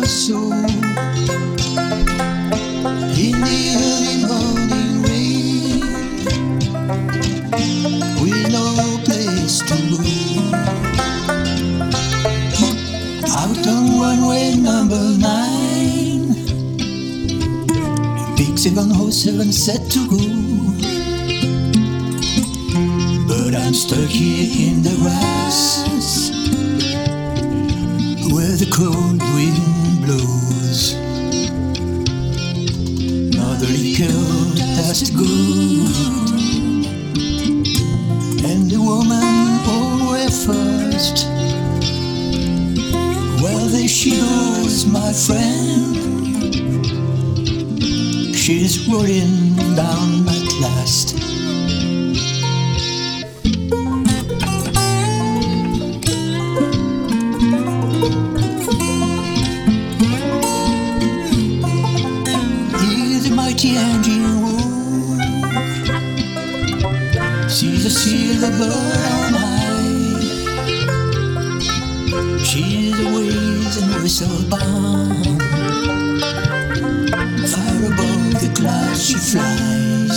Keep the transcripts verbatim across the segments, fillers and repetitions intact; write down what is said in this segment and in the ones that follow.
my soul. In the early morning rain, with no place to go. Out on runway number nine, Big seven oh seven set to go. But I'm stuck here in the grass, where the cold wind blows. Mother liquor tastes good, and the woman always first. Well, there she goes, my friend. She's rolling down at last. Hear the mighty engine roar. See the silver burn high. She's the waves and whistle bound. Far above the clouds she flies,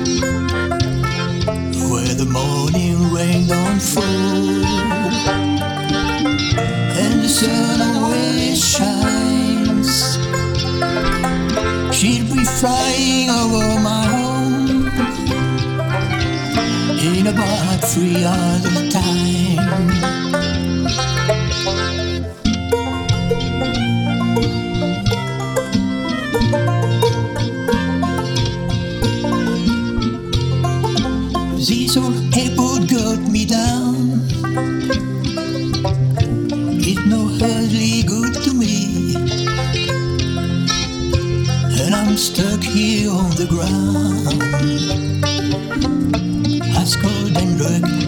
where the morning rain don't fall, and the sun always shines. She'll be flying over my home in about three hours of time. This old airport got me down. It's no hardly good to me, and I'm stuck here on the ground. Ice cold and drug